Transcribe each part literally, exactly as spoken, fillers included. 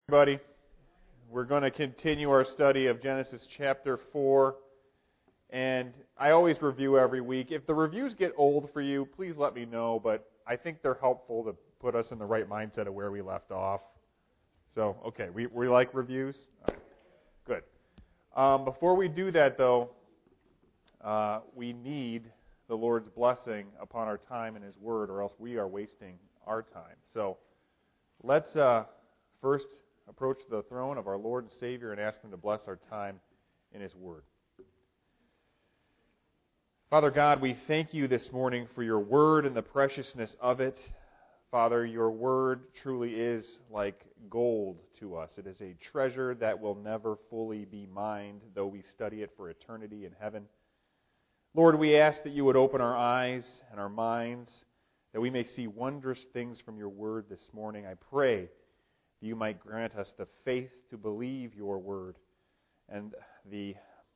Everybody, we're going to continue our study of Genesis chapter four, and I always review every week. If the reviews get old for you, please let me know, but I think they're helpful to put us in the right mindset of where we left off. So, okay, we, we like reviews? All right, good. Um, before we do that, though, uh, we need the Lord's blessing upon our time in His Word, or else we are wasting our time. So, let's uh, first approach the throne of our Lord and Savior and ask Him to bless our time in His Word. Father God, we thank You this morning for Your Word and the preciousness of it. Father, Your Word truly is like gold to us. It is a treasure that will never fully be mined, though we study it for eternity in heaven. Lord, we ask that You would open our eyes and our minds, that we may see wondrous things from Your Word this morning. I pray You might grant us the faith to believe Your Word and the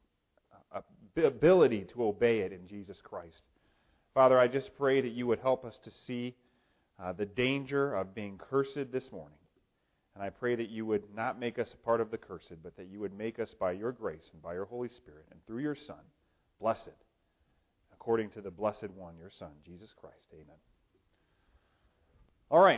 ability to obey it in Jesus Christ. Father, I just pray that You would help us to see uh, the danger of being cursed this morning. And I pray that You would not make us a part of the cursed, but that You would make us by Your grace and by Your Holy Spirit and through Your Son, blessed, according to the blessed one, Your Son, Jesus Christ. Amen. All right.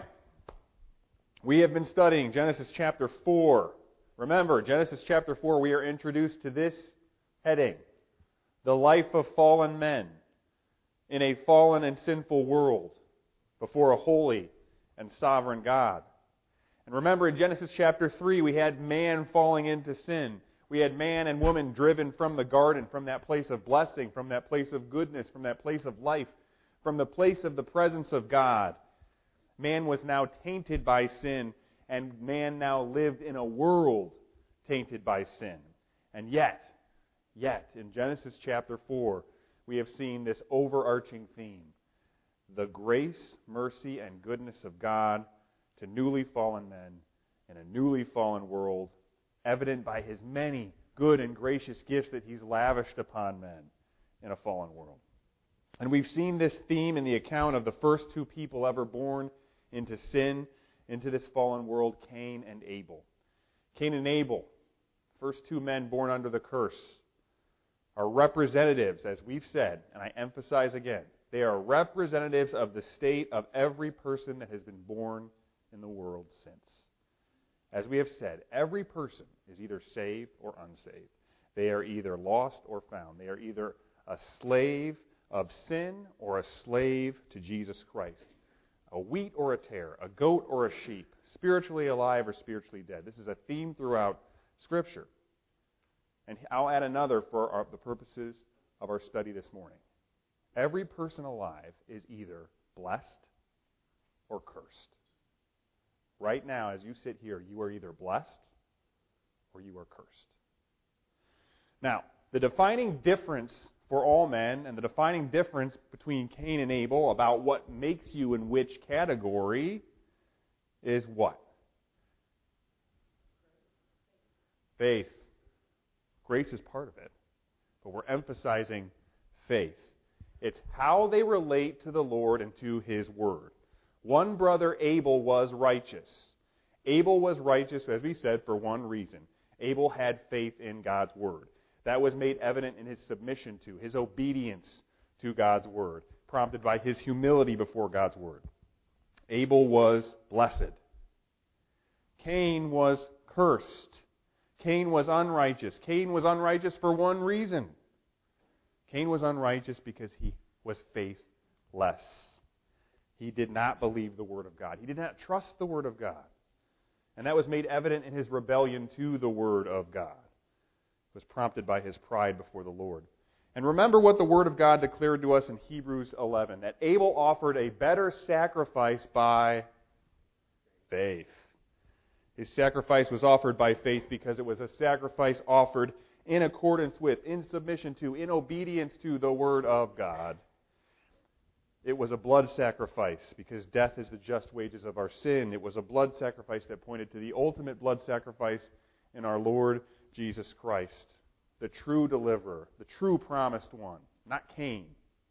We have been studying Genesis chapter four. Remember, Genesis chapter four, we are introduced to this heading, the life of fallen men in a fallen and sinful world before a holy and sovereign God. And remember, in Genesis chapter three, we had man falling into sin. We had man and woman driven from the garden, from that place of blessing, from that place of goodness, from that place of life, from the place of the presence of God. Man was now tainted by sin, and man now lived in a world tainted by sin. And yet, yet, in Genesis chapter four, we have seen this overarching theme: the grace, mercy, and goodness of God to newly fallen men in a newly fallen world, evident by His many good and gracious gifts that He's lavished upon men in a fallen world. And we've seen this theme in the account of the first two people ever born into sin, into this fallen world, Cain and Abel. Cain and Abel, first two men born under the curse, are representatives, as we've said, and I emphasize again, they are representatives of the state of every person that has been born in the world since. As we have said, every person is either saved or unsaved. They are either lost or found. They are either a slave of sin or a slave to Jesus Christ. A wheat or a tare, a goat or a sheep, spiritually alive or spiritually dead. This is a theme throughout Scripture. And I'll add another for our, the purposes of our study this morning. Every person alive is either blessed or cursed. Right now, as you sit here, you are either blessed or you are cursed. Now, the defining difference for all men, and the defining difference between Cain and Abel about what makes you in which category is what? Faith. Grace is part of it, but we're emphasizing faith. It's how they relate to the Lord and to His Word. One brother, Abel, was righteous. Abel was righteous, as we said, for one reason. Abel had faith in God's Word. That was made evident in his submission to, his obedience to God's Word, prompted by his humility before God's Word. Abel was blessed. Cain was cursed. Cain was unrighteous. Cain was unrighteous for one reason. Cain was unrighteous because he was faithless. He did not believe the Word of God. He did not trust the Word of God. And that was made evident in his rebellion to the Word of God. Was prompted by his pride before the Lord. And remember what the Word of God declared to us in Hebrews eleven, that Abel offered a better sacrifice by faith. His sacrifice was offered by faith because it was a sacrifice offered in accordance with, in submission to, in obedience to the Word of God. It was a blood sacrifice because death is the just wages of our sin. It was a blood sacrifice that pointed to the ultimate blood sacrifice in our Lord Jesus Christ, the true deliverer, the true promised one, not Cain.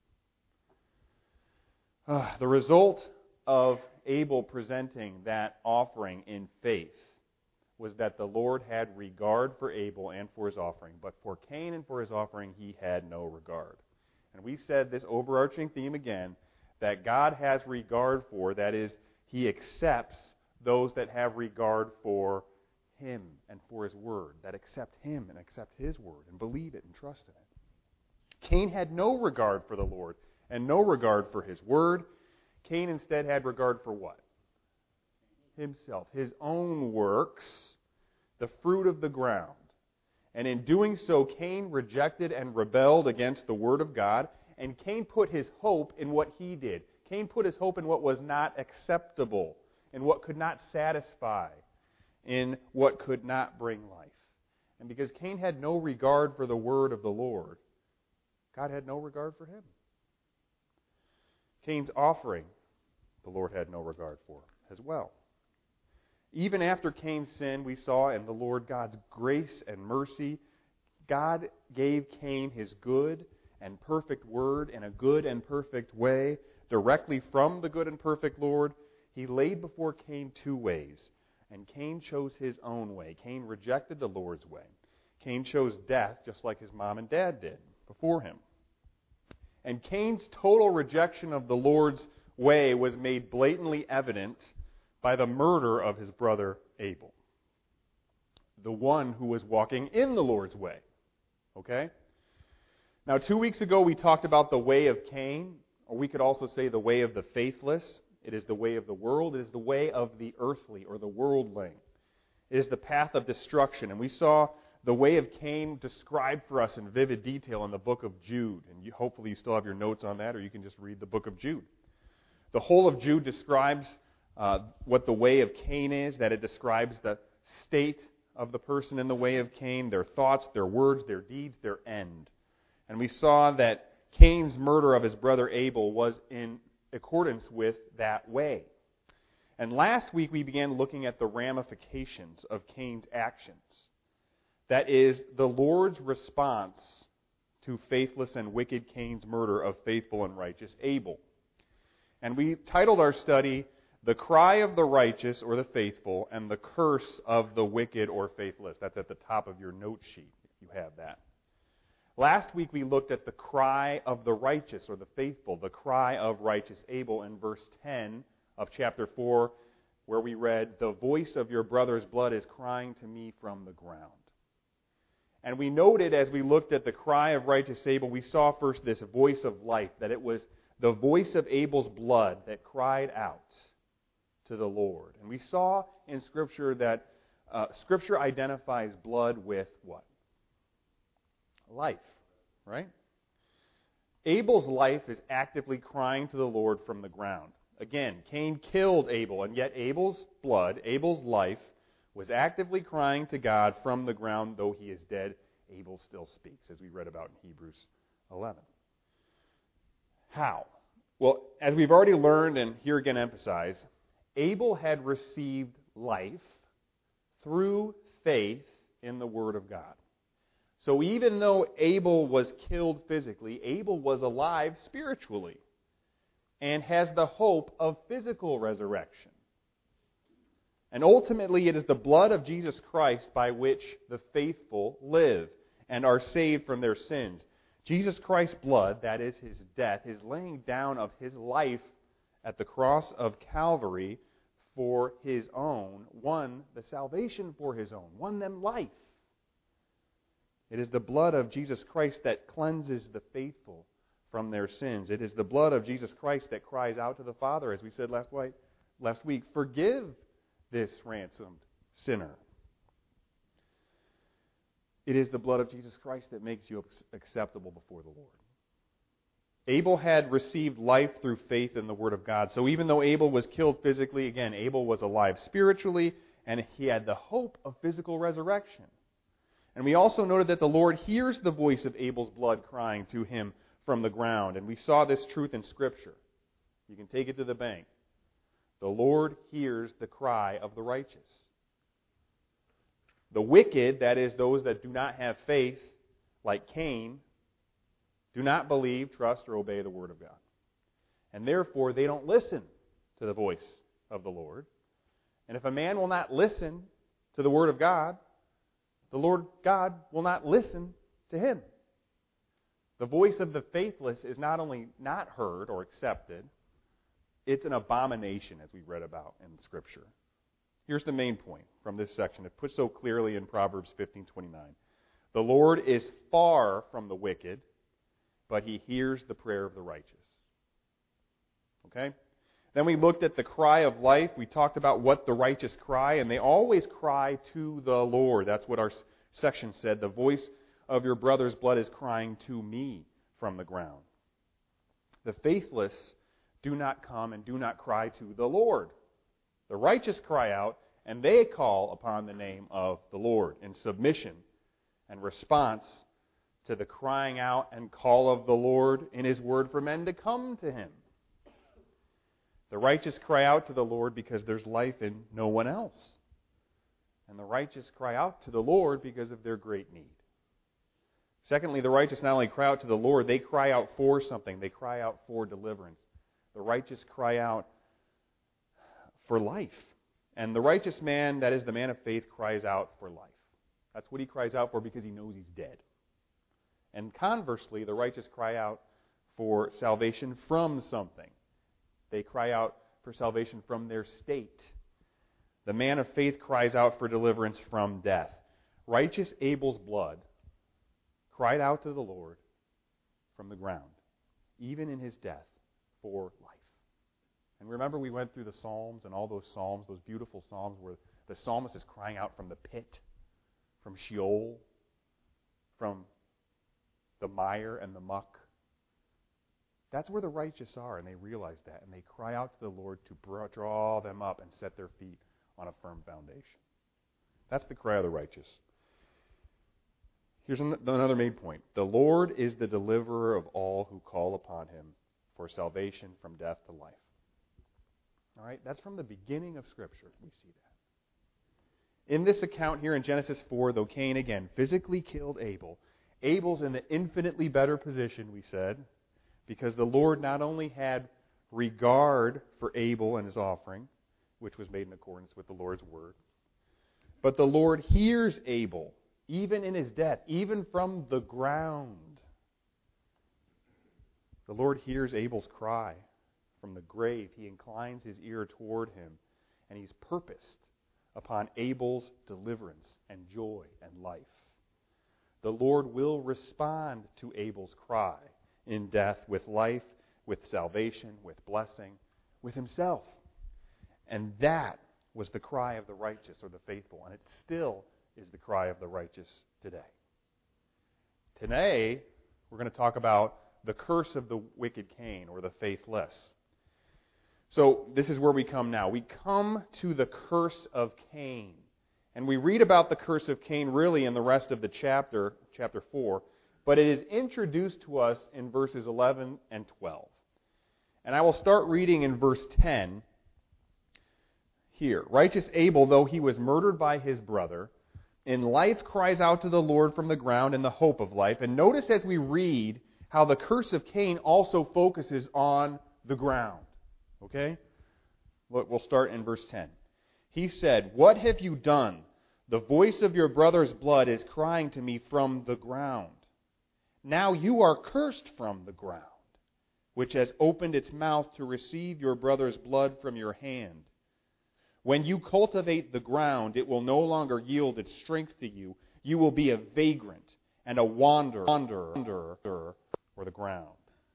Uh, the result of Abel presenting that offering in faith was that the Lord had regard for Abel and for his offering, but for Cain and for his offering he had no regard. And we said this overarching theme again, that God has regard for, that is, he accepts those that have regard for him and for his word, that accept him and accept his word and believe it and trust in it. Cain had no regard for the Lord and no regard for his word. Cain instead had regard for what? Himself, his own works, the fruit of the ground. And in doing so, Cain rejected and rebelled against the word of God, and Cain put his hope in what he did. Cain put his hope in what was not acceptable, in what could not satisfy, in what could not bring life. And because Cain had no regard for the word of the Lord, God had no regard for him. Cain's offering, the Lord had no regard for as well. Even after Cain's sin, we saw in the Lord God's grace and mercy, God gave Cain his good and perfect word in a good and perfect way, directly from the good and perfect Lord. He laid before Cain two ways, and Cain chose his own way. Cain rejected the Lord's way. Cain chose death just like his mom and dad did before him. And Cain's total rejection of the Lord's way was made blatantly evident by the murder of his brother Abel, the one who was walking in the Lord's way. Okay? Now, two weeks ago we talked about the way of Cain, or we could also say the way of the faithless. It is the way of the world. It is the way of the earthly or the worldling. It is the path of destruction. And we saw the way of Cain described for us in vivid detail in the book of Jude. And you, hopefully you still have your notes on that, or you can just read the book of Jude. The whole of Jude describes uh, what the way of Cain is, that it describes the state of the person in the way of Cain, their thoughts, their words, their deeds, their end. And we saw that Cain's murder of his brother Abel was in accordance with that way. And last week we began looking at the ramifications of Cain's actions. That is, the Lord's response to faithless and wicked Cain's murder of faithful and righteous Abel. And we titled our study, The Cry of the Righteous or the Faithful and the Curse of the Wicked or Faithless. That's at the top of your note sheet, if you have that. Last week we looked at the cry of the righteous or the faithful, the cry of righteous Abel in verse ten of chapter four, where we read, "The voice of your brother's blood is crying to me from the ground." And we noted as we looked at the cry of righteous Abel, we saw first this voice of life, that it was the voice of Abel's blood that cried out to the Lord. And we saw in Scripture that uh, Scripture identifies blood with what? Life, right? Abel's life is actively crying to the Lord from the ground. Again, Cain killed Abel, and yet Abel's blood, Abel's life, was actively crying to God from the ground. Though he is dead, Abel still speaks, as we read about in Hebrews eleven. How? Well, as we've already learned, and here again emphasize, Abel had received life through faith in the Word of God. So even though Abel was killed physically, Abel was alive spiritually and has the hope of physical resurrection. And ultimately, it is the blood of Jesus Christ by which the faithful live and are saved from their sins. Jesus Christ's blood, that is his death, his laying down of his life at the cross of Calvary for his own, won the salvation for his own, won them life. It is the blood of Jesus Christ that cleanses the faithful from their sins. It is the blood of Jesus Christ that cries out to the Father, as we said last week, last week, forgive this ransomed sinner. It is the blood of Jesus Christ that makes you acceptable before the Lord. Abel had received life through faith in the Word of God. So even though Abel was killed physically, again, Abel was alive spiritually, and he had the hope of physical resurrection. And we also noted that the Lord hears the voice of Abel's blood crying to him from the ground. And we saw this truth in Scripture. You can take it to the bank. The Lord hears the cry of the righteous. The wicked, that is, those that do not have faith, like Cain, do not believe, trust, or obey the Word of God. And therefore, they don't listen to the voice of the Lord. And if a man will not listen to the Word of God, the Lord God will not listen to him. The voice of the faithless is not only not heard or accepted, it's an abomination, as we read about in Scripture. Here's the main point from this section. It puts so clearly in Proverbs fifteen twenty-nine. The Lord is far from the wicked, but he hears the prayer of the righteous. Okay? Then we looked at the cry of life. We talked about what the righteous cry, and they always cry to the Lord. That's what our section said. The voice of your brother's blood is crying to me from the ground. The faithless do not come and do not cry to the Lord. The righteous cry out, and they call upon the name of the Lord in submission and response to the crying out and call of the Lord in His word for men to come to Him. The righteous cry out to the Lord because there's life in no one else. And the righteous cry out to the Lord because of their great need. Secondly, the righteous not only cry out to the Lord, they cry out for something. They cry out for deliverance. The righteous cry out for life. And the righteous man, that is the man of faith, cries out for life. That's what he cries out for because he knows he's dead. And conversely, the righteous cry out for salvation from something. They cry out for salvation from their state. The man of faith cries out for deliverance from death. Righteous Abel's blood cried out to the Lord from the ground, even in his death, for life. And remember, we went through the Psalms and all those Psalms, those beautiful Psalms where the psalmist is crying out from the pit, from Sheol, from the mire and the muck. That's where the righteous are, and they realize that, and they cry out to the Lord to draw them up and set their feet on a firm foundation. That's the cry of the righteous. Here's another main point. The Lord is the deliverer of all who call upon Him for salvation from death to life. All right, that's from the beginning of Scripture. We see that. In this account here in Genesis four, though Cain again physically killed Abel, Abel's in the infinitely better position, we said, because the Lord not only had regard for Abel and his offering, which was made in accordance with the Lord's word, but the Lord hears Abel, even in his death, even from the ground. The Lord hears Abel's cry from the grave. He inclines his ear toward him, and He's purposed upon Abel's deliverance and joy and life. The Lord will respond to Abel's cry in death with life, with salvation, with blessing, with Himself. And that was the cry of the righteous or the faithful, and it still is the cry of the righteous today. Today, we're going to talk about the curse of the wicked Cain or the faithless. So this is where we come now. We come to the curse of Cain. And we read about the curse of Cain really in the rest of the chapter, chapter four, but it is introduced to us in verses eleven and twelve. And I will start reading in verse ten here. Righteous Abel, though he was murdered by his brother, in life cries out to the Lord from the ground in the hope of life. And notice as we read how the curse of Cain also focuses on the ground. Okay? We'll start in verse ten. He said, "What have you done? The voice of your brother's blood is crying to me from the ground. Now you are cursed from the ground, which has opened its mouth to receive your brother's blood from your hand. When you cultivate the ground, it will no longer yield its strength to you. You will be a vagrant and a wanderer, wanderer for the ground."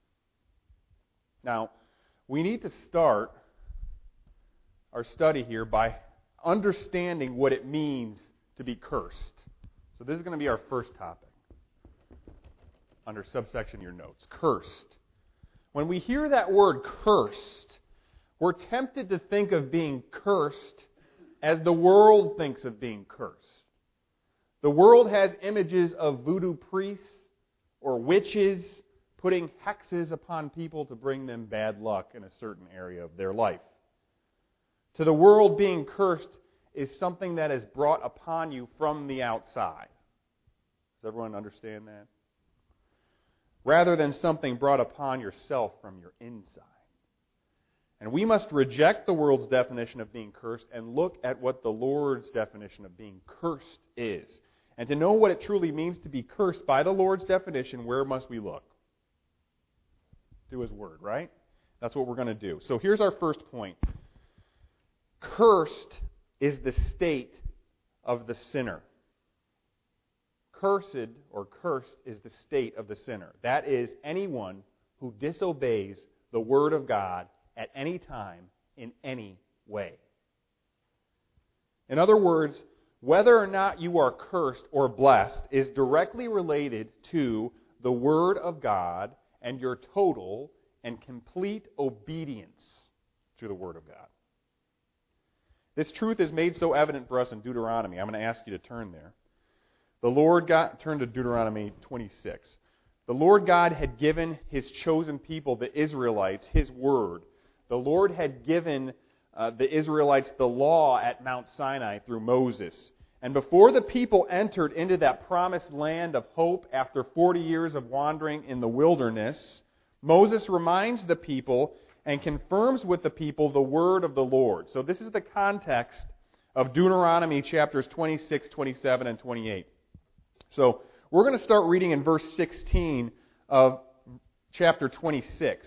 Now, we need to start our study here by understanding what it means to be cursed. So this is going to be our first topic under subsection your notes. Cursed. When we hear that word cursed, we're tempted to think of being cursed as the world thinks of being cursed. The world has images of voodoo priests or witches putting hexes upon people to bring them bad luck in a certain area of their life. To the world, being cursed is something that is brought upon you from the outside. Does everyone understand that? Rather than something brought upon yourself from your inside. And we must reject the world's definition of being cursed and look at what the Lord's definition of being cursed is. And to know what it truly means to be cursed by the Lord's definition, where must we look? To His Word, right? That's what we're going to do. So here's our first point. Cursed is the state of the sinner. Cursed or cursed is the state of the sinner. That is anyone who disobeys the Word of God at any time in any way. In other words, whether or not you are cursed or blessed is directly related to the Word of God and your total and complete obedience to the Word of God. This truth is made so evident for us in Deuteronomy. I'm going to ask you to turn there. The Lord God, turn to Deuteronomy twenty-six. The Lord God had given His chosen people, the Israelites, His Word. The Lord had given uh, the Israelites the law at Mount Sinai through Moses. And before the people entered into that promised land of hope after forty years of wandering in the wilderness, Moses reminds the people and confirms with the people the word of the Lord. So this is the context of Deuteronomy chapters twenty-six, twenty-seven, and twenty-eight. So we're going to start reading in verse sixteen of chapter twenty-six.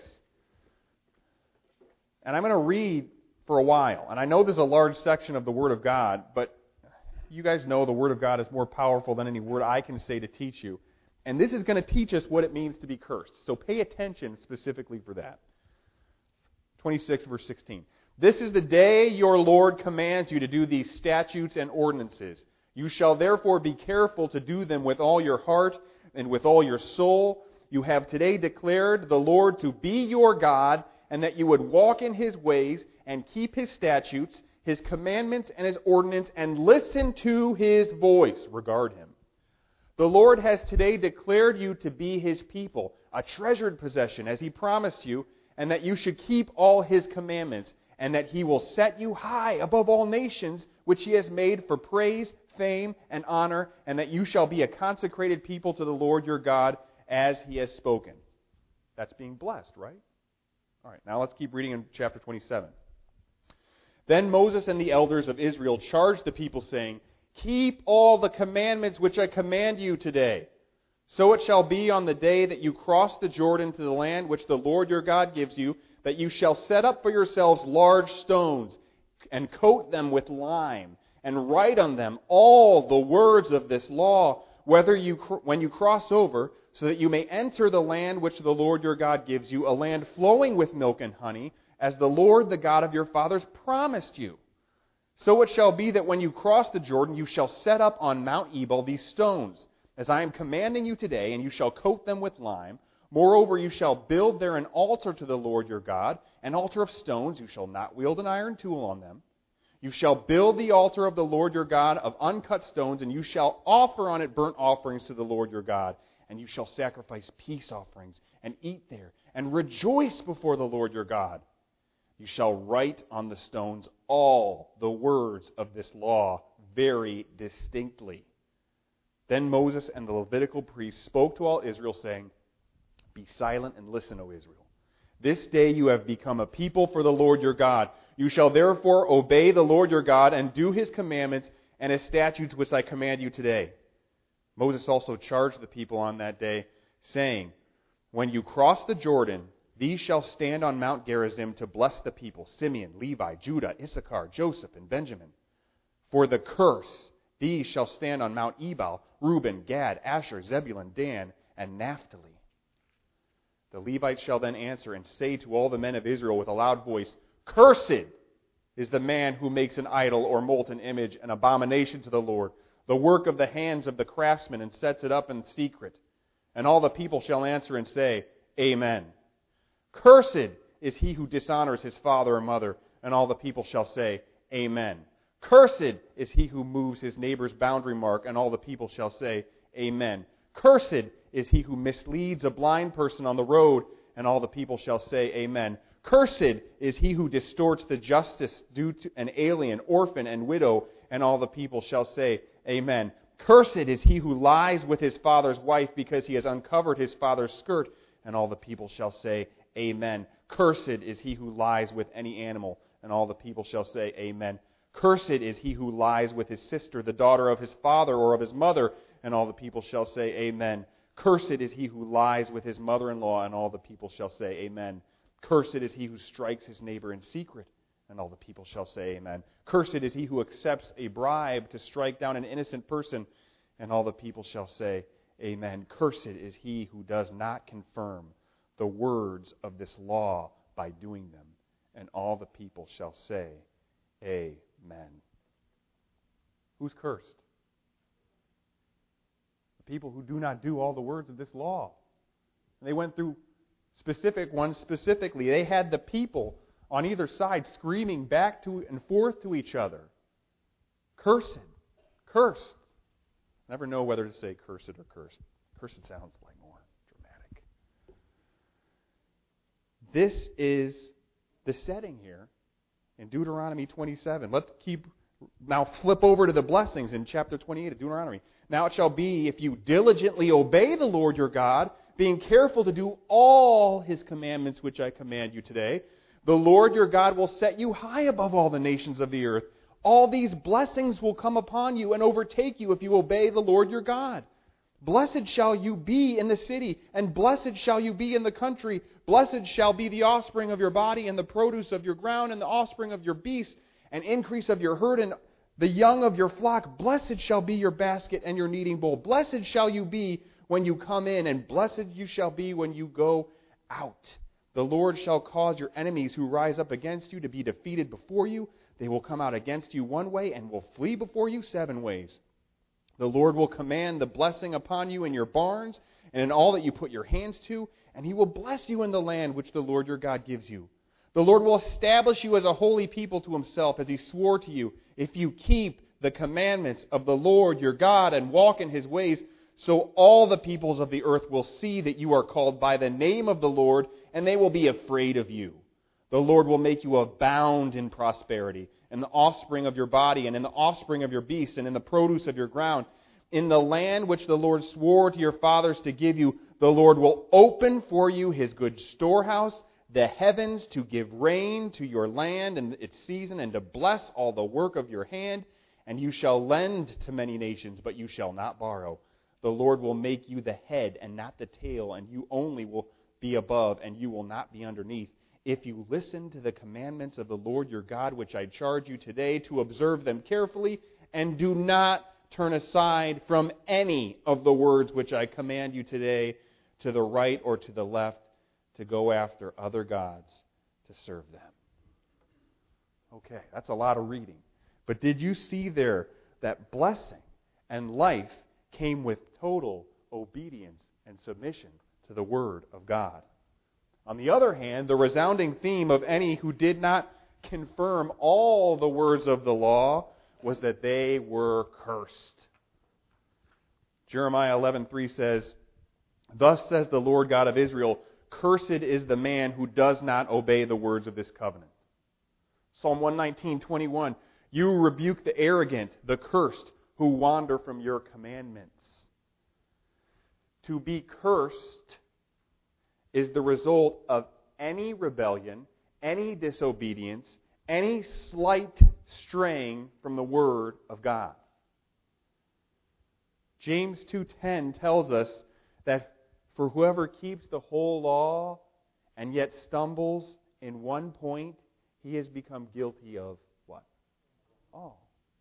And I'm going to read for a while. And I know there's a large section of the Word of God, but you guys know the Word of God is more powerful than any word I can say to teach you. And this is going to teach us what it means to be cursed. So pay attention specifically for that. twenty-six, verse sixteen. This is the day your Lord commands you to do these statutes and ordinances. You shall therefore be careful to do them with all your heart and with all your soul. You have today declared the Lord to be your God, and that you would walk in His ways and keep His statutes, His commandments, and His ordinance, and listen to His voice. Regard Him. The Lord has today declared you to be His people, a treasured possession, as He promised you, and that you should keep all His commandments, and that He will set you high above all nations, which He has made for praise, fame, and honor, and that you shall be a consecrated people to the Lord your God, as He has spoken. That's being blessed, right? All right, now let's keep reading in chapter twenty-seven. Then Moses and the elders of Israel charged the people, saying, Keep all the commandments which I command you today. So it shall be on the day that you cross the Jordan to the land which the Lord your God gives you, that you shall set up for yourselves large stones, and coat them with lime, and write on them all the words of this law, whether you when you cross over, so that you may enter the land which the Lord your God gives you, a land flowing with milk and honey, as the Lord, the God of your fathers, promised you. So it shall be that when you cross the Jordan, you shall set up on Mount Ebal these stones, as I am commanding you today, and you shall coat them with lime. Moreover, you shall build there an altar to the Lord your God, an altar of stones. You shall not wield an iron tool on them. You shall build the altar of the Lord your God of uncut stones, and you shall offer on it burnt offerings to the Lord your God. And you shall sacrifice peace offerings, and eat there, and rejoice before the Lord your God. You shall write on the stones all the words of this law very distinctly. Then Moses and the Levitical priests spoke to all Israel, saying, Be silent and listen, O Israel. This day you have become a people for the Lord your God. You shall therefore obey the Lord your God and do His commandments and His statutes which I command you today. Moses also charged the people on that day, saying, When you cross the Jordan, these shall stand on Mount Gerizim to bless the people, Simeon, Levi, Judah, Issachar, Joseph, and Benjamin. For the curse, these shall stand on Mount Ebal, Reuben, Gad, Asher, Zebulun, Dan, and Naphtali. The Levites shall then answer and say to all the men of Israel with a loud voice, Cursed is the man who makes an idol or molten image, an abomination to the Lord, the work of the hands of the craftsman, and sets it up in secret. And all the people shall answer and say, Amen. Cursed is he who dishonors his father or mother, and all the people shall say, Amen. Cursed is he who moves his neighbor's boundary mark, and all the people shall say, Amen. Cursed is he who misleads a blind person on the road, and all the people shall say, Amen. Cursed is he who distorts the justice due to an alien, orphan, and widow, and all the people shall say, Amen. Cursed is he who lies with his father's wife because he has uncovered his father's skirt, and all the people shall say, Amen. Cursed is he who lies with any animal. And all the people shall say, Amen. Cursed is he who lies with his sister, the daughter of his father or of his mother. And all the people shall say, Amen. Cursed is he who lies with his mother-in-law. And all the people shall say, Amen. Cursed is he who strikes his neighbor in secret. And all the people shall say, Amen. Cursed is he who accepts a bribe to strike down an innocent person. And all the people shall say, Amen. Cursed is he who does not confirm the words of this law by doing them. And all the people shall say, Amen. Who's cursed? The people who do not do all the words of this law. And they went through specific ones specifically. They had the people on either side screaming back to and forth to each other. Cursed. Cursed. Never know whether to say cursed or cursed. Cursed sounds like more dramatic. This is the setting here in Deuteronomy twenty-seven. Let's keep now flip over to the blessings in chapter twenty-eight of Deuteronomy. Now it shall be, if you diligently obey the Lord your God, being careful to do all His commandments which I command you today, the Lord your God will set you high above all the nations of the earth. All these blessings will come upon you and overtake you if you obey the Lord your God. Blessed shall you be in the city, and blessed shall you be in the country. Blessed shall be the offspring of your body, and the produce of your ground, and the offspring of your beasts, and increase of your herd, and the young of your flock. Blessed shall be your basket and your kneading bowl. Blessed shall you be when you come in, and blessed you shall be when you go out. The Lord shall cause your enemies who rise up against you to be defeated before you. They will come out against you one way and will flee before you seven ways. The Lord will command the blessing upon you in your barns and in all that you put your hands to, and He will bless you in the land which the Lord your God gives you. The Lord will establish you as a holy people to Himself, as He swore to you, if you keep the commandments of the Lord your God and walk in His ways. So all the peoples of the earth will see that you are called by the name of the Lord, and they will be afraid of you. The Lord will make you abound in prosperity, in the offspring of your body, and in the offspring of your beasts, and in the produce of your ground. In the land which the Lord swore to your fathers to give you, the Lord will open for you His good storehouse, the heavens, to give rain to your land in its season, and to bless all the work of your hand. And you shall lend to many nations, but you shall not borrow. The Lord will make you the head and not the tail, and you only will be above, and you will not be underneath. If you listen to the commandments of the Lord your God, which I charge you today, to observe them carefully, and do not turn aside from any of the words which I command you today, to the right or to the left, to go after other gods to serve them. Okay, that's a lot of reading. But did you see there that blessing and life came with total obedience and submission to the Word of God? On the other hand, the resounding theme of any who did not confirm all the words of the law was that they were cursed. Jeremiah eleven three says, "Thus says the Lord God of Israel, cursed is the man who does not obey the words of this covenant." Psalm one nineteen twenty-one, "You rebuke the arrogant, the cursed, who wander from your commandments." To be cursed is the result of any rebellion, any disobedience, any slight straying from the Word of God. James two ten tells us that for whoever keeps the whole law and yet stumbles in one point, he has become guilty of what? All.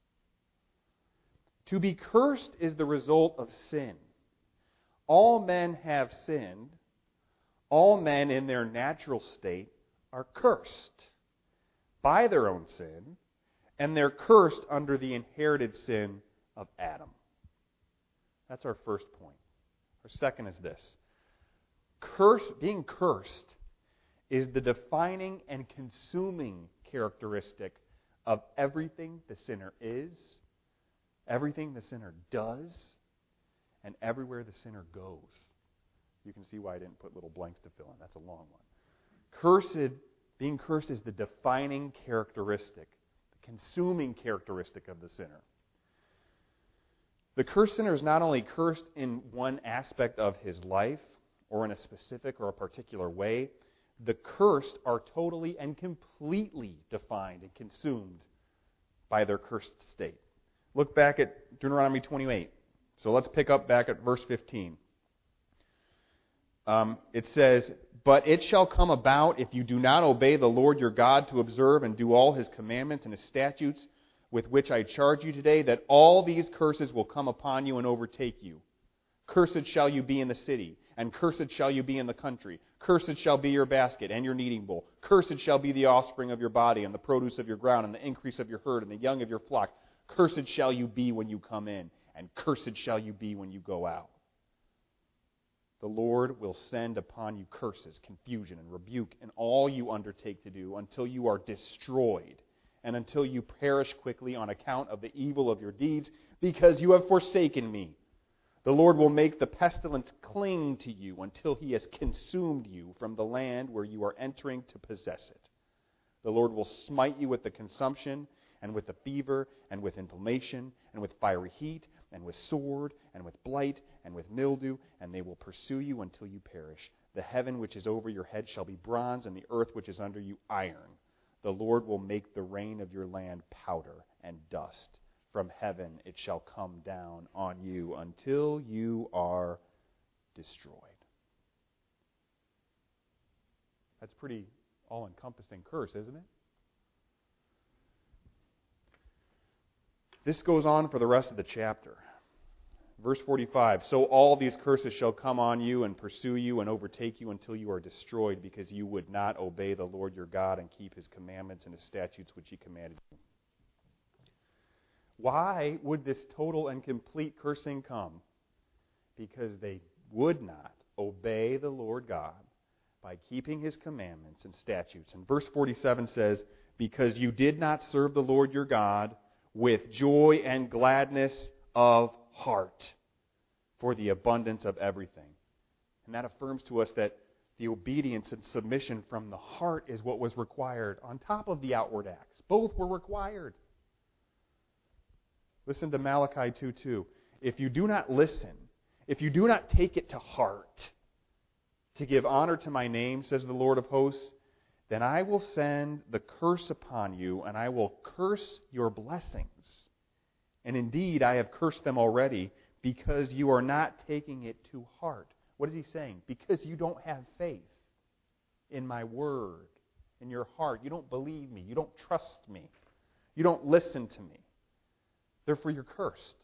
To be cursed is the result of sin. All men have sinned. All men in their natural state are cursed by their own sin, and they're cursed under the inherited sin of Adam. That's our first point. Our second is this. Curse, being cursed is the defining and consuming characteristic of everything the sinner is, everything the sinner does, and everywhere the sinner goes. You can see why I didn't put little blanks to fill in. That's a long one. Cursed, being cursed is the defining characteristic, the consuming characteristic of the sinner. The cursed sinner is not only cursed in one aspect of his life, or in a specific or a particular way. the cursed are totally and completely defined and consumed by their cursed state. Look back at Deuteronomy twenty-eight. So let's pick up back at verse fifteen. Um, it says, "But it shall come about, if you do not obey the Lord your God to observe and do all His commandments and His statutes with which I charge you today, that all these curses will come upon you and overtake you. Cursed shall you be in the city, and cursed shall you be in the country. Cursed shall be your basket and your kneading bowl. Cursed shall be the offspring of your body, and the produce of your ground, and the increase of your herd, and the young of your flock. Cursed shall you be when you come in, and cursed shall you be when you go out. The Lord will send upon you curses, confusion, and rebuke in all you undertake to do, until you are destroyed, and until you perish quickly on account of the evil of your deeds, because you have forsaken me. The Lord will make the pestilence cling to you until He has consumed you from the land where you are entering to possess it. The Lord will smite you with the consumption, and with the fever, and with inflammation, and with fiery heat, and with sword, and with blight, and with mildew, and they will pursue you until you perish. The heaven which is over your head shall be bronze, and the earth which is under you iron. The Lord will make the rain of your land powder and dust. From heaven it shall come down on you until you are destroyed." That's pretty all-encompassing curse, isn't it? This goes on for the rest of the chapter. Verse forty-five, "So all these curses shall come on you and pursue you and overtake you until you are destroyed, because you would not obey the Lord your God and keep His commandments and His statutes which He commanded you." Why would this total and complete cursing come? Because they would not obey the Lord God by keeping His commandments and statutes. And verse forty-seven says, "Because you did not serve the Lord your God with joy and gladness of heart for the abundance of everything." And that affirms to us that the obedience and submission from the heart is what was required on top of the outward acts. Both were required. Listen to Malachi two two. "If you do not listen, if you do not take it to heart to give honor to my name, says the Lord of hosts, then I will send the curse upon you, and I will curse your blessings. And indeed, I have cursed them already, because you are not taking it to heart." What is He saying? Because you don't have faith in my word, in your heart. You don't believe me. You don't trust me. You don't listen to me. Therefore, you're cursed.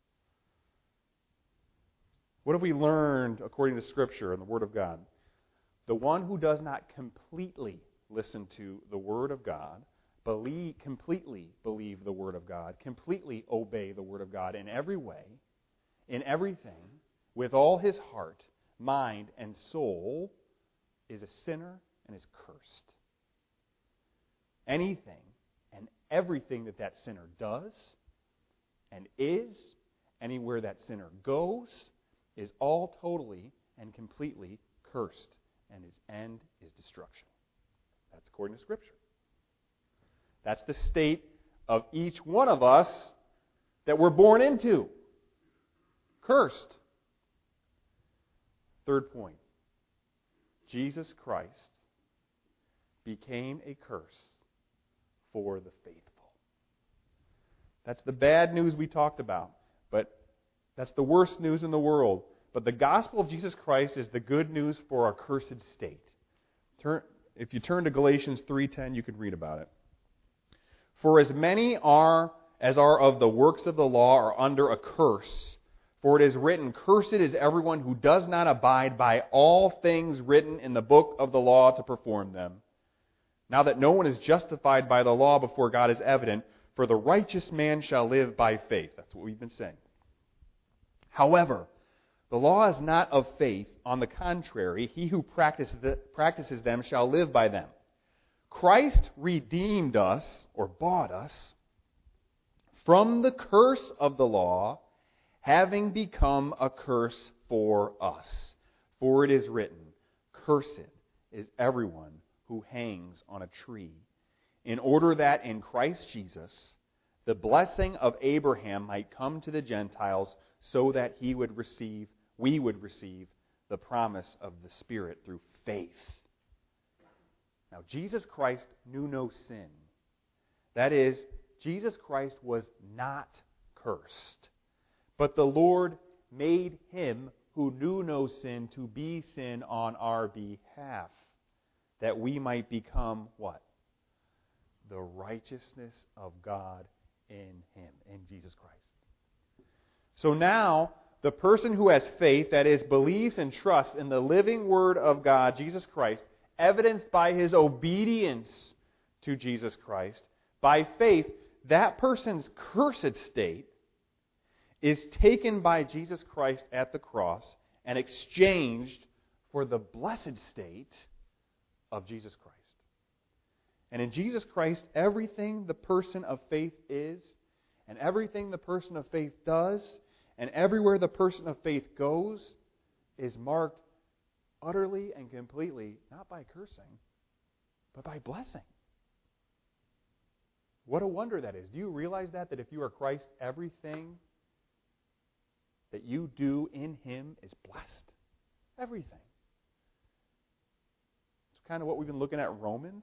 What have we learned according to Scripture and the Word of God? The one who does not completely listen to the Word of God, believe, completely believe the Word of God, completely obey the Word of God in every way, in everything, with all his heart, mind, and soul, is a sinner and is cursed. Anything and everything that that sinner does and is, anywhere that sinner goes, is all totally and completely cursed, and his end is destruction. That's according to Scripture. That's the state of each one of us that we're born into. Cursed. Third point. Jesus Christ became a curse for the faithful. That's the bad news we talked about, but that's the worst news in the world. But the gospel of Jesus Christ is the good news for our cursed state. Turn, if you turn to Galatians three ten, you can read about it. "For as many are as are of the works of the law are under a curse. For it is written, Cursed is everyone who does not abide by all things written in the book of the law to perform them. Now that no one is justified by the law before God is evident, for the righteous man shall live by faith." That's what we've been saying. "However, the law is not of faith. On the contrary, he who practices them shall live by them. Christ redeemed us, or bought us, from the curse of the law, having become a curse for us. For it is written, Cursed is everyone who hangs on a tree, in order that in Christ Jesus the blessing of Abraham might come to the Gentiles, so that he would receive, we would receive the promise of the Spirit through faith. Now, Jesus Christ knew no sin. That is, Jesus Christ was not cursed. But the Lord made him who knew no sin to be sin on our behalf, that we might become what? The righteousness of God in him, in Jesus Christ. So now, the person who has faith, that is, believes and trusts in the living Word of God, Jesus Christ, evidenced by his obedience to Jesus Christ, by faith, that person's cursed state is taken by Jesus Christ at the cross and exchanged for the blessed state of Jesus Christ. And in Jesus Christ, everything the person of faith is, and everything the person of faith does, and everywhere the person of faith goes, is marked utterly and completely, not by cursing, but by blessing. What a wonder that is. Do you realize that? That if you are Christ, everything that you do in Him is blessed. Everything. It's kind of what we've been looking at in Romans.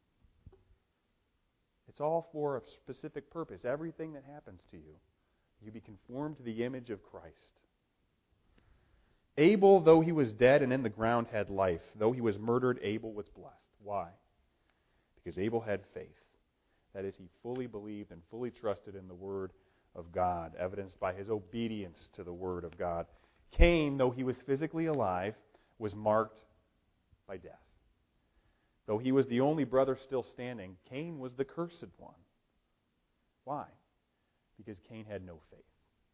It's all for a specific purpose. Everything that happens to you, you be conformed to the image of Christ. Abel, though he was dead and in the ground, had life. Though he was murdered, Abel was blessed. Why? Because Abel had faith. That is, he fully believed and fully trusted in the Word of God, evidenced by his obedience to the Word of God. Cain, though he was physically alive, was marked by death. Though he was the only brother still standing, Cain was the cursed one. Why? Because Cain had no faith.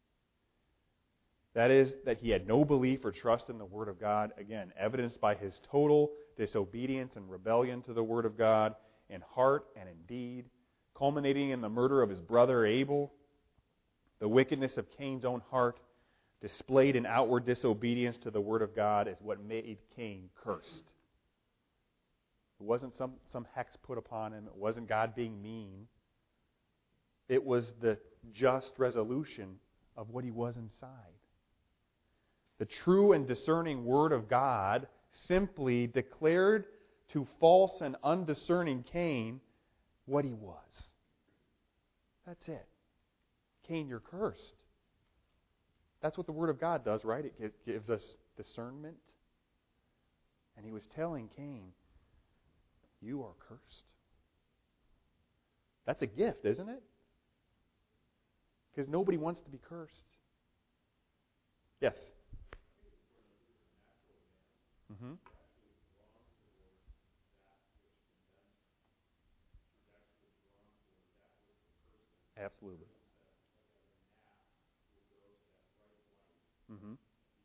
That is, that he had no belief or trust in the Word of God, again, evidenced by his total disobedience and rebellion to the Word of God in heart and in deed, culminating in the murder of his brother Abel. The wickedness of Cain's own heart, displayed in outward disobedience to the Word of God, is what made Cain cursed. It wasn't some, some hex put upon him. It wasn't God being mean. It was the just resolution of what he was inside. The true and discerning Word of God simply declared to false and undiscerning Cain what he was. That's it. Cain, you're cursed. That's what the Word of God does, right? It gives us discernment. And he was telling Cain, you are cursed. That's a gift, isn't it? Because nobody wants to be cursed. Yes? Mm-hmm. Absolutely. Mm-hmm.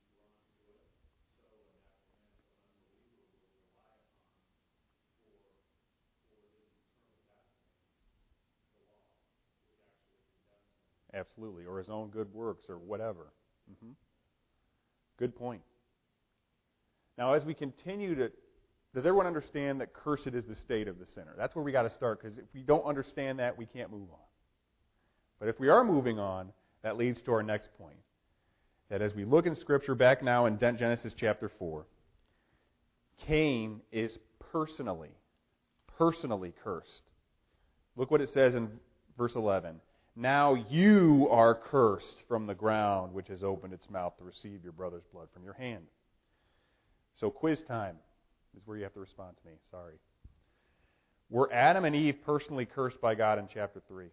Absolutely. Or his own good works or whatever. Mm-hmm. Good point. Now, as we continue to... Does everyone understand that cursed is the state of the sinner? That's where we got to start, because if we don't understand that, we can't move on. But if we are moving on, that leads to our next point. That as we look in Scripture back now in Genesis chapter four, Cain is personally, personally cursed. Look what it says in verse eleven. Now you are cursed from the ground, which has opened its mouth to receive your brother's blood from your hand. So quiz time is where you have to respond to me. Sorry. Were Adam and Eve personally cursed by God in chapter three?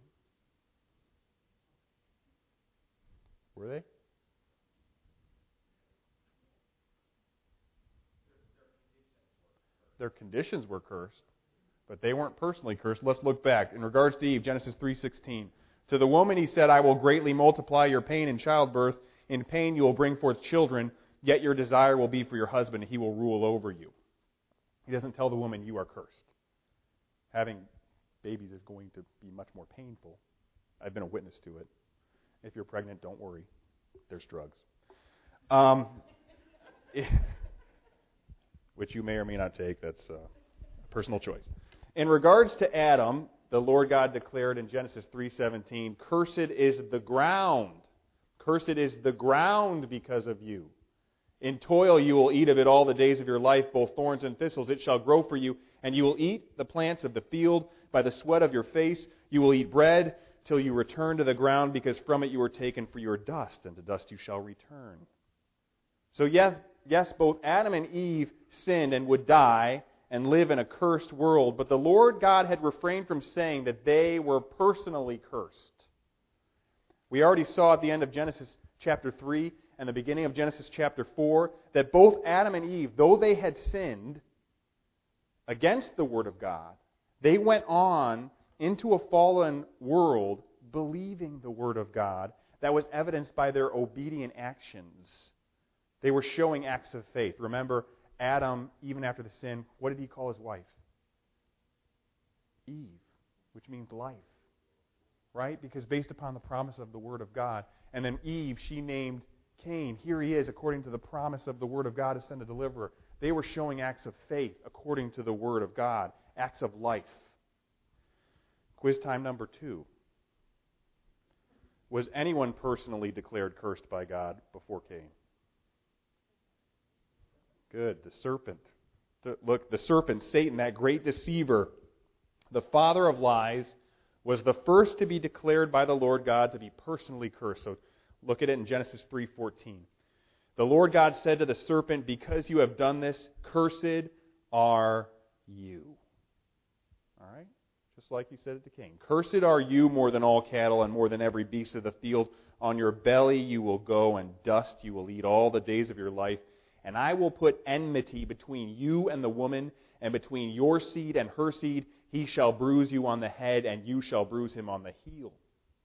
Were they? Their conditions were cursed, but they weren't personally cursed. Let's look back. In regards to Eve, Genesis three sixteen. To the woman he said, I will greatly multiply your pain in childbirth. In pain you will bring forth children, yet your desire will be for your husband, and he will rule over you. He doesn't tell the woman, you are cursed. Having babies is going to be much more painful. I've been a witness to it. If you're pregnant, don't worry. There's drugs. Um, which you may or may not take. That's a personal choice. In regards to Adam, the Lord God declared in Genesis three seventeen, cursed is the ground. Cursed is the ground because of you. In toil you will eat of it all the days of your life, both thorns and thistles it shall grow for you, And you will eat the plants of the field by the sweat of your face. You will eat bread till you return to the ground, because from it you were taken, for you are dust, and to dust you shall return. So yes, yes, both Adam and Eve sinned and would die and live in a cursed world, but the Lord God had refrained from saying that they were personally cursed. We already saw at the end of Genesis chapter three and the beginning of Genesis chapter four that both Adam and Eve, though they had sinned against the Word of God, they went on into a fallen world believing the Word of God that was evidenced by their obedient actions. They were showing acts of faith. Remember, Adam, even after the sin, what did he call his wife? Eve, which means life. Right? Because based upon the promise of the Word of God. And then Eve, she named Cain. Here he is, according to the promise of the Word of God, to send a deliverer. They were showing acts of faith according to the Word of God. Acts of life. Quiz time number two. Was anyone personally declared cursed by God before Cain? Good. The serpent. The, look, the serpent, Satan, that great deceiver, the father of lies, was the first to be declared by the Lord God to be personally cursed. So look at it in Genesis three fourteen. The Lord God said to the serpent, because you have done this, cursed are you. All right? Just like he said it to Cain. Cursed are you more than all cattle and more than every beast of the field. On your belly you will go, and dust you will eat all the days of your life. And I will put enmity between you and the woman, and between your seed and her seed. He shall bruise you on the head, and you shall bruise him on the heel.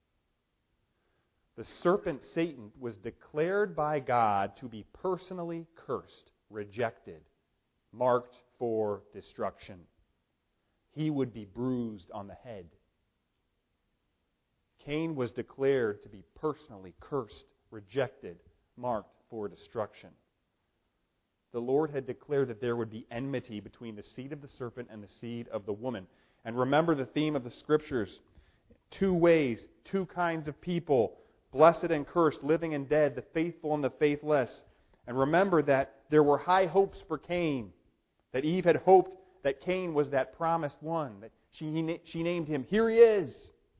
The serpent, Satan, was declared by God to be personally cursed, rejected, marked for destruction. He would be bruised on the head. Cain was declared to be personally cursed, rejected, marked for destruction. The Lord had declared that there would be enmity between the seed of the serpent and the seed of the woman. And remember the theme of the Scriptures. Two ways, two kinds of people, blessed and cursed, living and dead, the faithful and the faithless. And remember that there were high hopes for Cain, that Eve had hoped that Cain was that promised one, that she, she named him, here he is.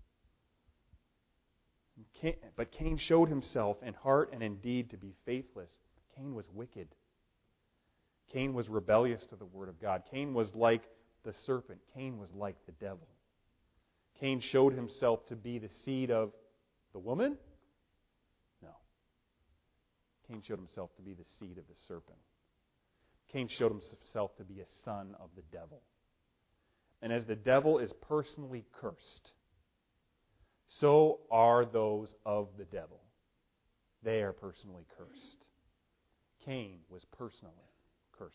But Cain showed himself in heart and in deed to be faithless. Cain was wicked. Cain was rebellious to the Word of God. Cain was like the serpent. Cain was like the devil. Cain showed himself to be the seed of the woman? No. Cain showed himself to be the seed of the serpent. Cain showed himself to be a son of the devil. And as the devil is personally cursed, so are those of the devil. They are personally cursed. Cain was personally cursed.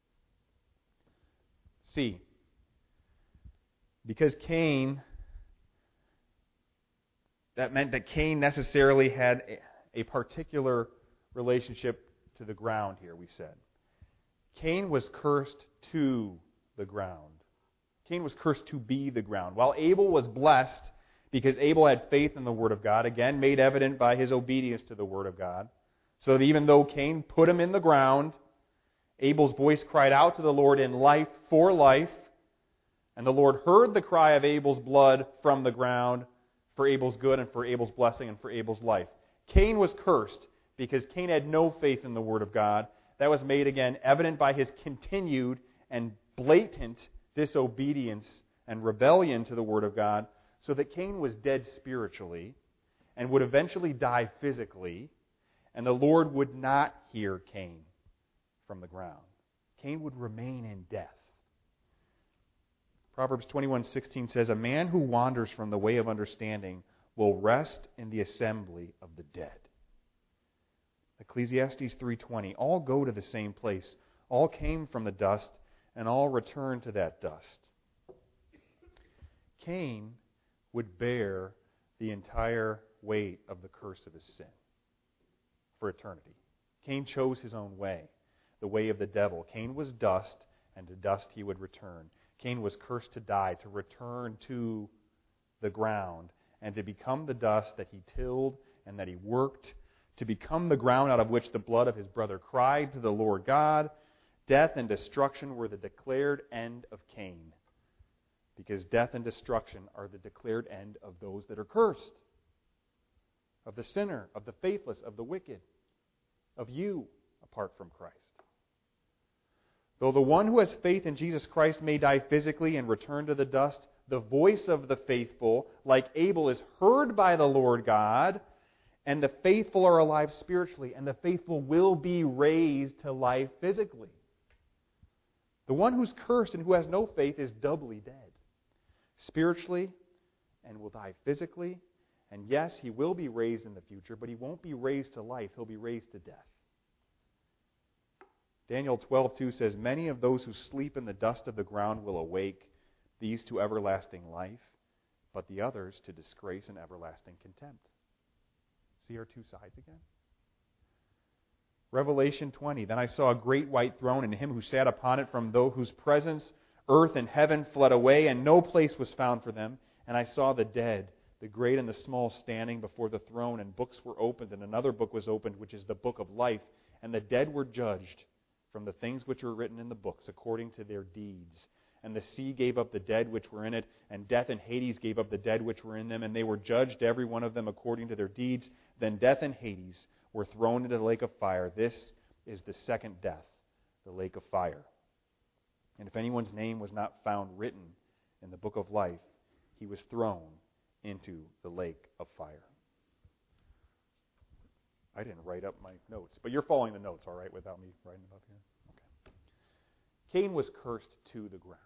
C. Because Cain, that meant that Cain necessarily had a, a particular relationship to the ground here, we said. Cain was cursed to the ground. Cain was cursed to be the ground. While Abel was blessed because Abel had faith in the Word of God, again made evident by his obedience to the Word of God, so that even though Cain put him in the ground, Abel's voice cried out to the Lord in life for life, and the Lord heard the cry of Abel's blood from the ground for Abel's good and for Abel's blessing and for Abel's life. Cain was cursed because Cain had no faith in the Word of God. That was made again evident by his continued and blatant disobedience and rebellion to the Word of God, so that Cain was dead spiritually and would eventually die physically, and the Lord would not hear Cain from the ground. Cain would remain in death. Proverbs twenty-one sixteen says, a man who wanders from the way of understanding will rest in the assembly of the dead. Ecclesiastes three twenty, all go to the same place. All came from the dust, and all return to that dust. Cain would bear the entire weight of the curse of his sin for eternity. Cain chose his own way, the way of the devil. Cain was dust, and to dust he would return. Cain was cursed to die, to return to the ground, and to become the dust that he tilled and that he worked, to become the ground out of which the blood of his brother cried to the Lord God, Death and destruction were the declared end of Cain. Because death and destruction are the declared end of those that are cursed. Of the sinner, of the faithless, of the wicked, of you apart from Christ. Though the one who has faith in Jesus Christ may die physically and return to the dust, the voice of the faithful, like Abel, is heard by the Lord God, and the faithful are alive spiritually, and the faithful will be raised to life physically. The one who's cursed and who has no faith is doubly dead, spiritually, and will die physically. And yes, he will be raised in the future, but he won't be raised to life. He'll be raised to death. Daniel twelve two says, "Many of those who sleep in the dust of the ground will awake, these to everlasting life, but the others to disgrace and everlasting contempt." See our two sides again? Revelation twenty, "Then I saw a great white throne, and him who sat upon it, from those whose presence earth and heaven fled away, and no place was found for them. And I saw the dead, the great and the small, standing before the throne, and books were opened, and another book was opened, which is the book of life. And the dead were judged from the things which were written in the books, according to their deeds. And the sea gave up the dead which were in it, and death and Hades gave up the dead which were in them, and they were judged, every one of them, according to their deeds. Then death and Hades were thrown into the lake of fire. This is the second death, the lake of fire. And if anyone's name was not found written in the book of life, he was thrown into the lake of fire." I didn't write up my notes, but you're following the notes, all right, without me writing them up here? Okay. Cain was cursed to the ground.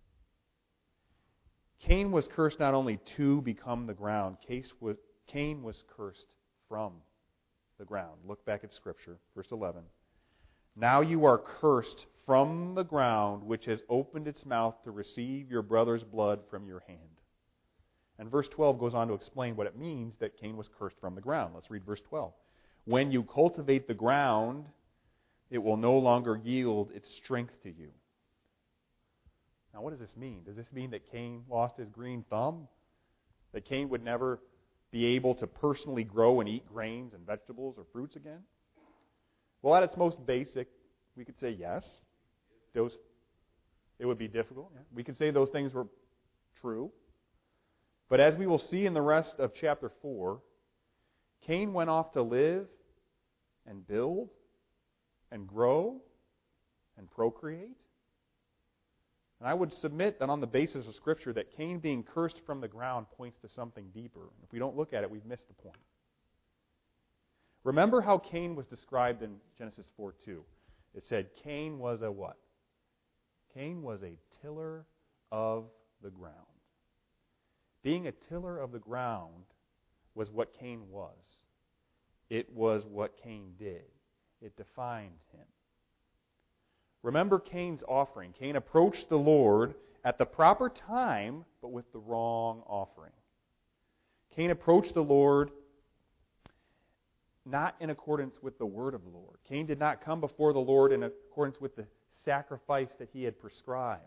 Cain was cursed not only to become the ground, Cain was cursed from the ground. Look back at Scripture, verse eleven. "Now you are cursed from the ground, which has opened its mouth to receive your brother's blood from your hand." And verse twelve goes on to explain what it means that Cain was cursed from the ground. Let's read verse twelve. "When you cultivate the ground, it will no longer yield its strength to you." Now, what does this mean? Does this mean that Cain lost his green thumb? That Cain would never be able to personally grow and eat grains and vegetables or fruits again? Well, at its most basic, we could say yes. Those, it would be difficult. Yeah. We could say those things were true. But as we will see in the rest of chapter four, Cain went off to live and build and grow and procreate. And I would submit that on the basis of Scripture that Cain being cursed from the ground points to something deeper. If we don't look at it, we've missed the point. Remember how Cain was described in Genesis four two. It said Cain was a what? Cain was a tiller of the ground. Being a tiller of the ground was what Cain was. It was what Cain did. It defined him. Remember Cain's offering. Cain approached the Lord at the proper time, but with the wrong offering. Cain approached the Lord not in accordance with the word of the Lord. Cain did not come before the Lord in accordance with the sacrifice that he had prescribed.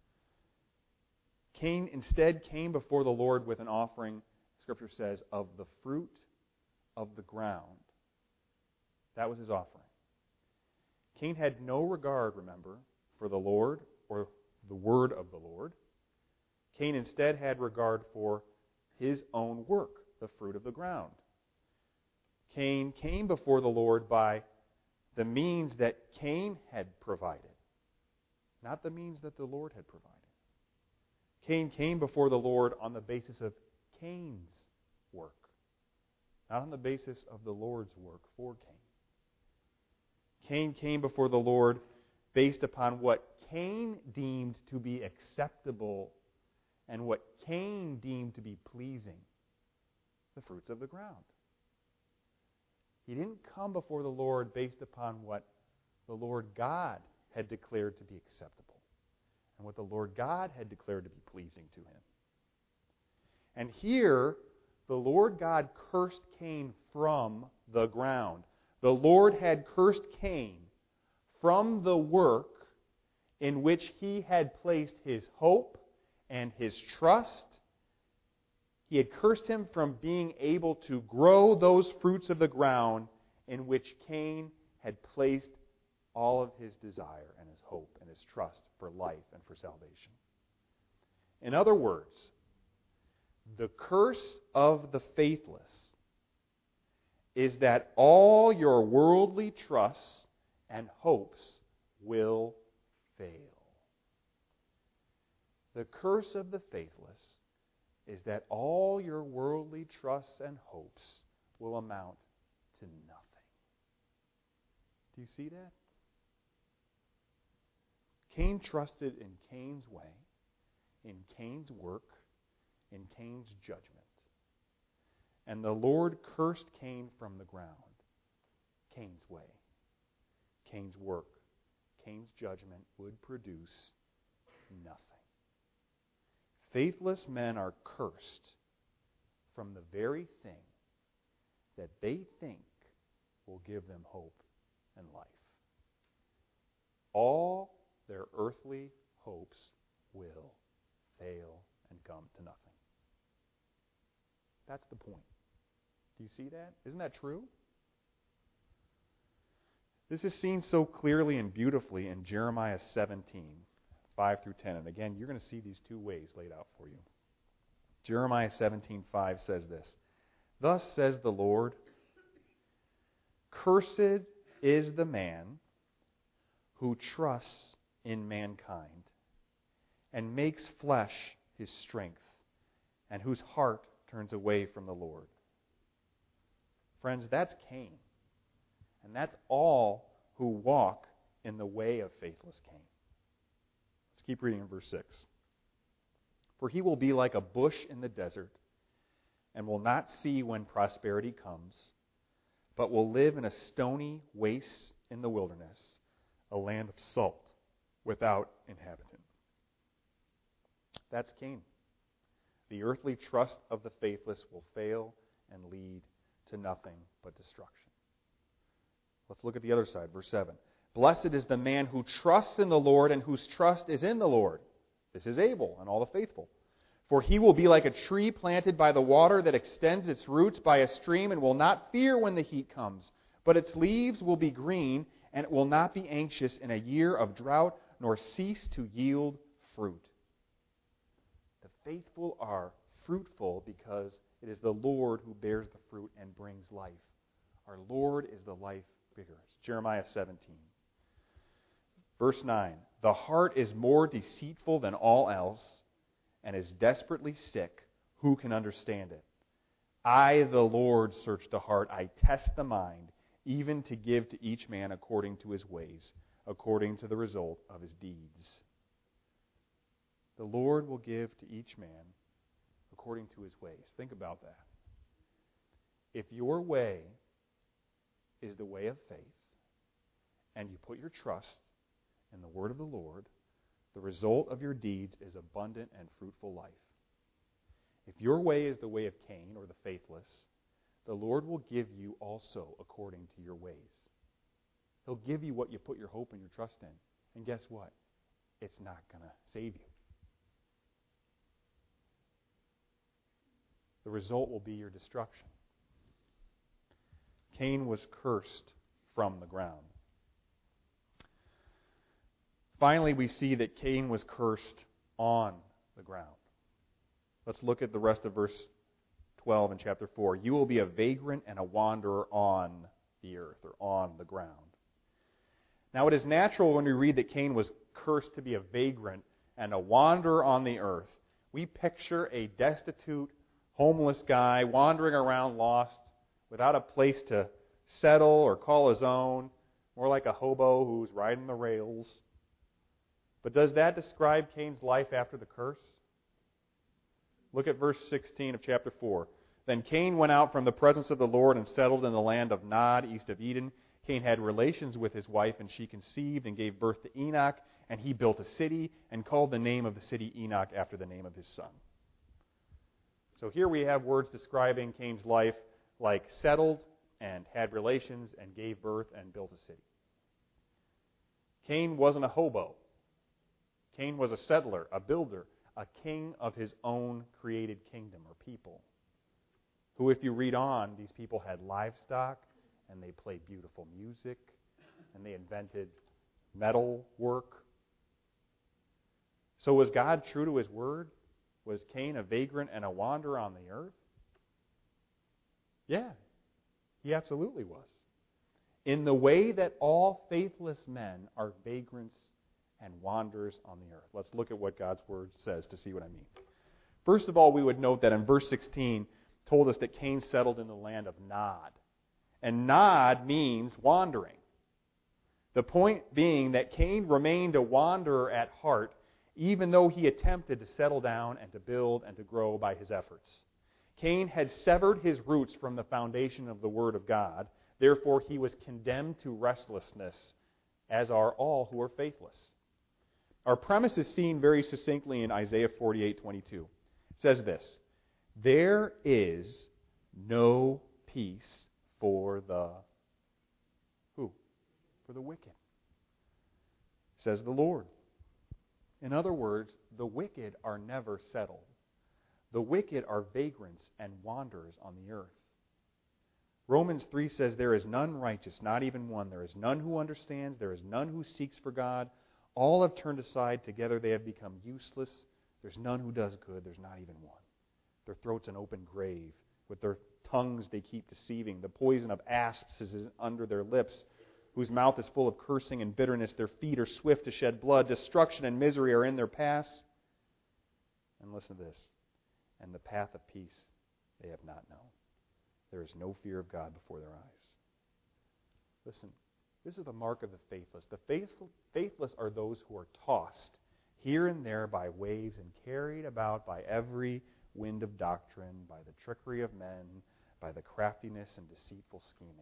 Cain instead came before the Lord with an offering, Scripture says, of the fruit of the ground. That was his offering. Cain had no regard, remember, for the Lord or the word of the Lord. Cain instead had regard for his own work, the fruit of the ground. Cain came before the Lord by the means that Cain had provided, not the means that the Lord had provided. Cain came before the Lord on the basis of Cain's work, not on the basis of the Lord's work for Cain. Cain came before the Lord based upon what Cain deemed to be acceptable and what Cain deemed to be pleasing, the fruits of the ground. He didn't come before the Lord based upon what the Lord God had declared to be acceptable and what the Lord God had declared to be pleasing to him. And here, the Lord God cursed Cain from the ground. The Lord had cursed Cain from the work in which he had placed his hope and his trust. He had cursed him from being able to grow those fruits of the ground in which Cain had placed all of his desire and his hope and his trust for life and for salvation. In other words, the curse of the faithless is that all your worldly trusts and hopes will fail. The curse of the faithless is that all your worldly trusts and hopes will amount to nothing. Do you see that? Cain trusted in Cain's way, in Cain's work, in Cain's judgment. And the Lord cursed Cain from the ground. Cain's way, Cain's work, Cain's judgment would produce nothing. Faithless men are cursed from the very thing that they think will give them hope and life. All their earthly hopes will fail and come to nothing. That's the point. Do you see that? Isn't that true? This is seen so clearly and beautifully in Jeremiah seventeen, five through ten. And again, you're going to see these two ways laid out for you. Jeremiah seventeen, five says this, "Thus says the Lord, cursed is the man who trusts in mankind and makes flesh his strength, and whose heart turns away from the Lord." Friends, that's Cain. And that's all who walk in the way of faithless Cain. Let's keep reading in verse six. "For he will be like a bush in the desert, and will not see when prosperity comes, but will live in a stony waste in the wilderness, a land of salt, without inhabitant." That's Cain. The earthly trust of the faithless will fail and lead to nothing but destruction. Let's look at the other side, verse seven. "Blessed is the man who trusts in the Lord and whose trust is in the Lord." This is Abel and all the faithful. "For he will be like a tree planted by the water that extends its roots by a stream and will not fear when the heat comes, but its leaves will be green, and it will not be anxious in a year of drought, nor cease to yield fruit." The faithful are fruitful because it is the Lord who bears the fruit and brings life. Our Lord is the life giver. Jeremiah seventeen. Verse nine. "The heart is more deceitful than all else and is desperately sick. Who can understand it? I, the Lord, search the heart. I test the mind, even to give to each man according to his ways, according to the result of his deeds." The Lord will give to each man according to his ways. Think about that. If your way is the way of faith, and you put your trust in the word of the Lord, the result of your deeds is abundant and fruitful life. If your way is the way of Cain or the faithless, the Lord will give you also according to your ways. He'll give you what you put your hope and your trust in. And guess what? It's not going to save you. The result will be your destruction. Cain was cursed from the ground. Finally, we see that Cain was cursed on the ground. Let's look at the rest of verse twelve in chapter four. "You will be a vagrant and a wanderer on the earth," or on the ground. Now, it is natural when we read that Cain was cursed to be a vagrant and a wanderer on the earth. We picture a destitute, homeless guy wandering around lost, without a place to settle or call his own, more like a hobo who's riding the rails. But does that describe Cain's life after the curse? Look at verse sixteen of chapter four. "Then Cain went out from the presence of the Lord and settled in the land of Nod, east of Eden. Cain had relations with his wife, and she conceived and gave birth to Enoch, and he built a city and called the name of the city Enoch after the name of his son." So here we have words describing Cain's life like settled and had relations and gave birth and built a city. Cain wasn't a hobo. Cain was a settler, a builder, a king of his own created kingdom or people, who, if you read on, these people had livestock and they played beautiful music and they invented metal work. So was God true to his word? Was Cain a vagrant and a wanderer on the earth? Yeah, he absolutely was. In the way that all faithless men are vagrants and wanderers on the earth. Let's look at what God's word says to see what I mean. First of all, we would note that in verse sixteen told us that Cain settled in the land of Nod. And Nod means wandering. The point being that Cain remained a wanderer at heart, even though he attempted to settle down and to build and to grow by his efforts. Cain had severed his roots from the foundation of the Word of God. Therefore, he was condemned to restlessness, as are all who are faithless. Our premise is seen very succinctly in Isaiah forty-eight twenty-two. It says this, "There is no peace for the..." Who? For the wicked, says the Lord. In other words, the wicked are never settled. The wicked are vagrants and wanderers on the earth. Romans three says, "There is none righteous, not even one. There is none who understands. There is none who seeks for God. All have turned aside. Together they have become useless. There's none who does good. There's not even one. Their throat's an open grave. With their tongues they keep deceiving. The poison of asps is under their lips, whose mouth is full of cursing and bitterness. Their feet are swift to shed blood. Destruction and misery are in their paths." And listen to this. "And the path of peace they have not known. There is no fear of God before their eyes." Listen, this is the mark of the faithless. The faithful, faithless are those who are tossed here and there by waves and carried about by every wind of doctrine, by the trickery of men, by the craftiness and deceitful scheming.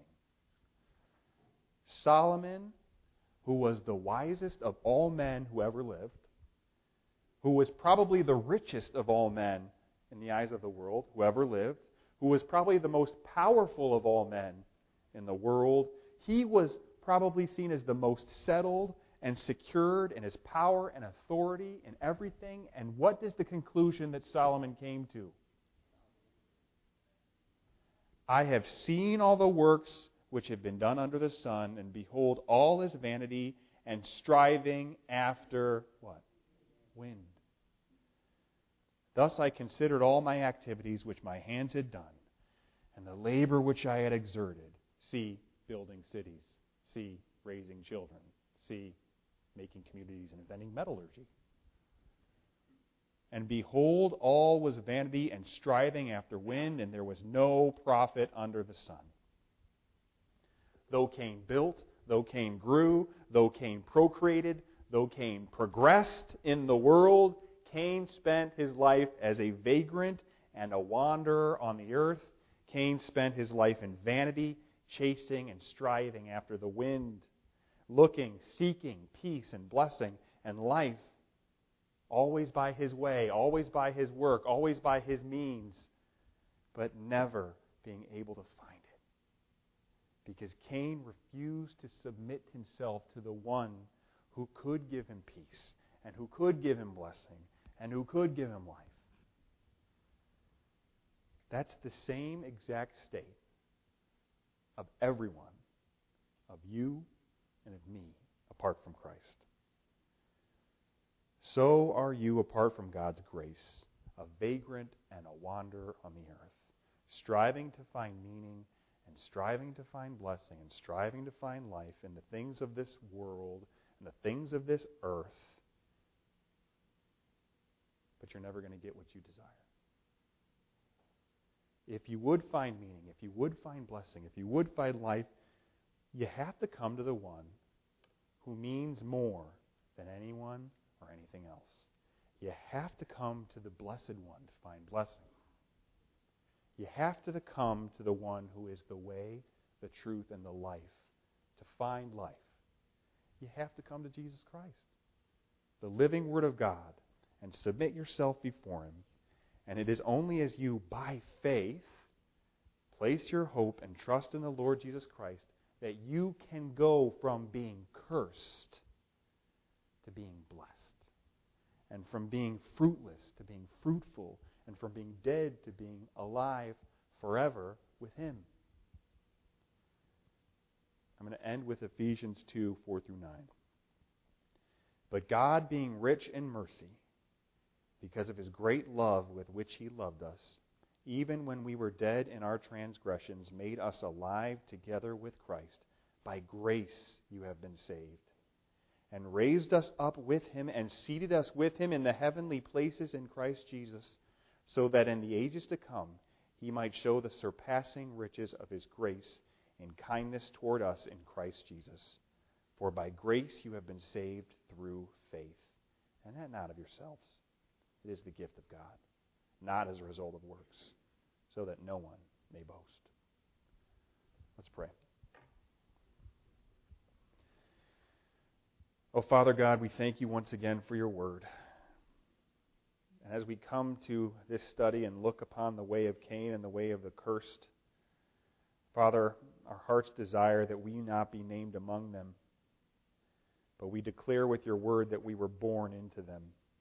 Solomon, who was the wisest of all men who ever lived, who was probably the richest of all men in the eyes of the world who ever lived, who was probably the most powerful of all men in the world, he was probably seen as the most settled and secured in his power and authority in everything. And what is the conclusion that Solomon came to? "I have seen all the works which have been done under the sun, and behold, all is vanity and striving after" what? "Wind. Thus I considered all my activities which my hands had done, and the labor which I had exerted." See, building cities. See, raising children. See, making communities and inventing metallurgy. "And behold, all was vanity and striving after wind, and there was no profit under the sun." Though Cain built, though Cain grew, though Cain procreated, though Cain progressed in the world, Cain spent his life as a vagrant and a wanderer on the earth. Cain spent his life in vanity, chasing and striving after the wind, looking, seeking peace and blessing and life, always by his way, always by his work, always by his means, but never being able to find it. Because Cain refused to submit himself to the one who could give him peace and who could give him blessing and who could give him life. That's the same exact state of everyone, of you and of me, apart from Christ. So are you apart from God's grace, a vagrant and a wanderer on the earth, striving to find meaning and striving to find blessing and striving to find life in the things of this world and the things of this earth, but you're never going to get what you desire. If you would find meaning, if you would find blessing, if you would find life, you have to come to the one who means more than anyone or anything else. You have to come to the blessed one to find blessing. You have to come to the one who is the way, the truth, and the life to find life. You have to come to Jesus Christ, the living Word of God, and submit yourself before Him. And it is only as you, by faith, place your hope and trust in the Lord Jesus Christ that you can go from being cursed to being blessed, and from being fruitless to being fruitful, and from being dead to being alive forever with Him. I'm going to end with Ephesians two, four through nine. But God, being rich in mercy, because of his great love with which he loved us, even when we were dead in our transgressions, made us alive together with Christ. By grace you have been saved, and raised us up with him, and seated us with him in the heavenly places in Christ Jesus, so that in the ages to come he might show the surpassing riches of his grace in kindness toward us in Christ Jesus. For by grace you have been saved through faith, and that not of yourselves. It is the gift of God, not as a result of works, so that no one may boast. Let's pray. Oh, Father God, we thank you once again for your word. And as we come to this study and look upon the way of Cain and the way of the cursed, Father, our heart's desire that we not be named among them, but we declare with your word that we were born into them.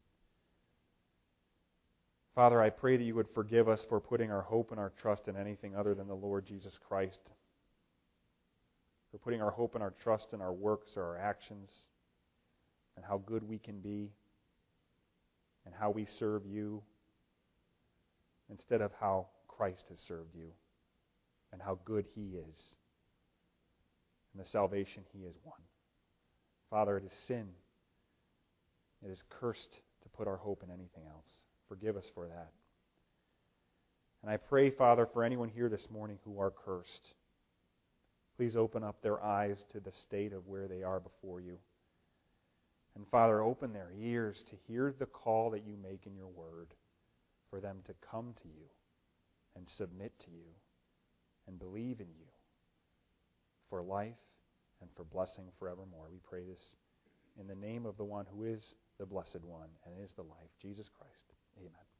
Father, I pray that you would forgive us for putting our hope and our trust in anything other than the Lord Jesus Christ, for putting our hope and our trust in our works or our actions, and how good we can be, and how we serve you, instead of how Christ has served you, and how good he is, and the salvation he has won. Father, it is sin. It is cursed to put our hope in anything else. Forgive us for that. And I pray, Father, for anyone here this morning who are cursed, please open up their eyes to the state of where they are before you. And Father, open their ears to hear the call that you make in your word for them to come to you and submit to you and believe in you for life and for blessing forevermore. We pray this in the name of the one who is the Blessed One and is the life, Jesus Christ. Amen.